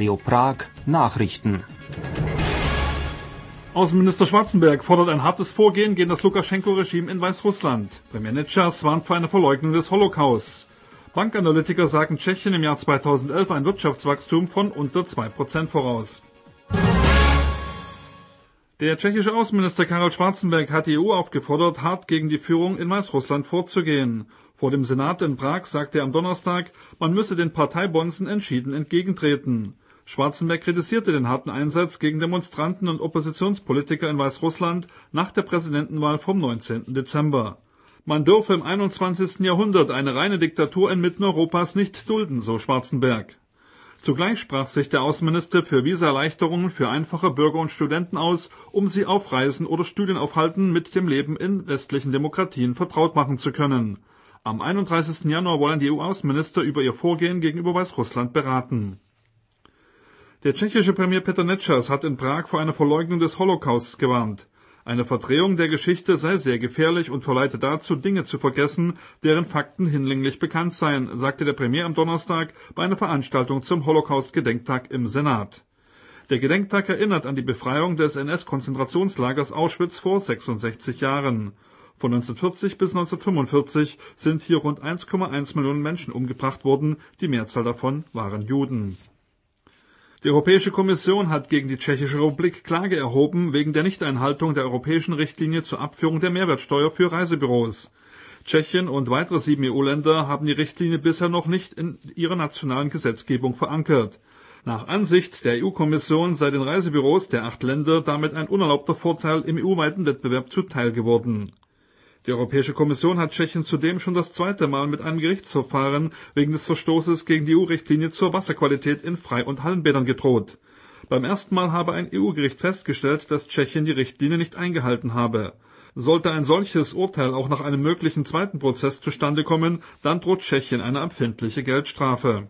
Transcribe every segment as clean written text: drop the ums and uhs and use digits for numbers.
Radio Prag Nachrichten. Außenminister Schwarzenberg fordert ein hartes Vorgehen gegen das Lukaschenko-Regime in Weißrussland. Premier Nečas warnt vor einer Verleugnung des Holocaust. Bankanalytiker sagen Tschechien im Jahr 2011 ein Wirtschaftswachstum von unter 2% voraus. Der tschechische Außenminister Karel Schwarzenberg hat die EU aufgefordert, hart gegen die Führung in Weißrussland vorzugehen. Vor dem Senat in Prag sagte er am Donnerstag, man müsse den Parteibonzen entschieden entgegentreten. Schwarzenberg kritisierte den harten Einsatz gegen Demonstranten und Oppositionspolitiker in Weißrussland nach der Präsidentenwahl vom 19. Dezember. Man dürfe im 21. Jahrhundert eine reine Diktatur inmitten Europas nicht dulden, so Schwarzenberg. Zugleich sprach sich der Außenminister für Visaerleichterungen für einfache Bürger und Studenten aus, um sie auf Reisen oder Studienaufhalten mit dem Leben in westlichen Demokratien vertraut machen zu können. Am 31. Januar wollen die EU-Außenminister über ihr Vorgehen gegenüber Weißrussland beraten. Der tschechische Premier Petr Nečas hat in Prag vor einer Verleugnung des Holocausts gewarnt. Eine Verdrehung der Geschichte sei sehr gefährlich und verleite dazu, Dinge zu vergessen, deren Fakten hinlänglich bekannt seien, sagte der Premier am Donnerstag bei einer Veranstaltung zum Holocaust-Gedenktag im Senat. Der Gedenktag erinnert an die Befreiung des NS-Konzentrationslagers Auschwitz vor 66 Jahren. Von 1940 bis 1945 sind hier rund 1,1 Millionen Menschen umgebracht worden, die Mehrzahl davon waren Juden. Die Europäische Kommission hat gegen die Tschechische Republik Klage erhoben wegen der Nichteinhaltung der europäischen Richtlinie zur Abführung der Mehrwertsteuer für Reisebüros. Tschechien und weitere 7 EU-Länder haben die Richtlinie bisher noch nicht in ihrer nationalen Gesetzgebung verankert. Nach Ansicht der EU-Kommission sei den Reisebüros der 8 Länder damit ein unerlaubter Vorteil im EU-weiten Wettbewerb zuteil geworden. Die Europäische Kommission hat Tschechien zudem schon das 2. Mal mit einem Gerichtsverfahren wegen des Verstoßes gegen die EU-Richtlinie zur Wasserqualität in Frei- und Hallenbädern gedroht. Beim ersten Mal habe ein EU-Gericht festgestellt, dass Tschechien die Richtlinie nicht eingehalten habe. Sollte ein solches Urteil auch nach einem möglichen zweiten Prozess zustande kommen, dann droht Tschechien eine empfindliche Geldstrafe.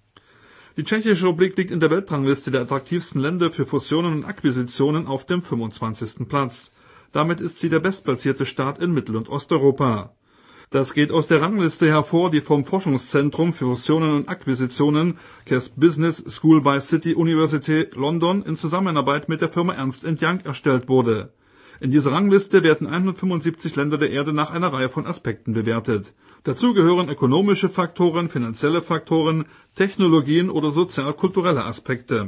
Die Tschechische Republik liegt in der Weltrangliste der attraktivsten Länder für Fusionen und Akquisitionen auf dem 25. Platz. Damit ist sie der bestplatzierte Staat in Mittel- und Osteuropa. Das geht aus der Rangliste hervor, die vom Forschungszentrum für Fusionen und Akquisitionen CASP Business School by City University London in Zusammenarbeit mit der Firma Ernst & Young erstellt wurde. In dieser Rangliste werden 175 Länder der Erde nach einer Reihe von Aspekten bewertet. Dazu gehören ökonomische Faktoren, finanzielle Faktoren, Technologien oder sozial-kulturelle Aspekte.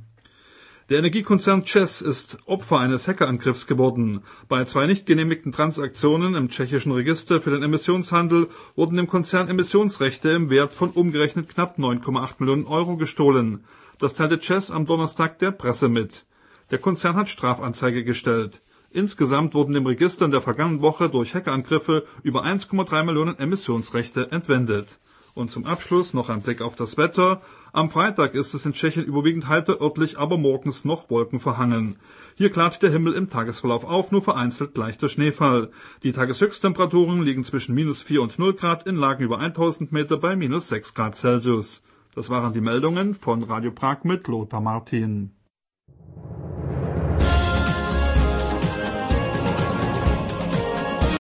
Der Energiekonzern ČEZ ist Opfer eines Hackerangriffs geworden. Bei 2 nicht genehmigten Transaktionen im tschechischen Register für den Emissionshandel wurden dem Konzern Emissionsrechte im Wert von umgerechnet knapp 9,8 Millionen Euro gestohlen. Das teilte ČEZ am Donnerstag der Presse mit. Der Konzern hat Strafanzeige gestellt. Insgesamt wurden dem Register in der vergangenen Woche durch Hackerangriffe über 1,3 Millionen Emissionsrechte entwendet. Und zum Abschluss noch ein Blick auf das Wetter. Am Freitag ist es in Tschechien überwiegend heiter, örtlich aber morgens noch wolkenverhangen. Hier klart der Himmel im Tagesverlauf auf, nur vereinzelt leichter Schneefall. Die Tageshöchsttemperaturen liegen zwischen -4 und 0 Grad, in Lagen über 1000 Meter bei -6 Grad Celsius. Das waren die Meldungen von Radio Prag mit Lothar Martin.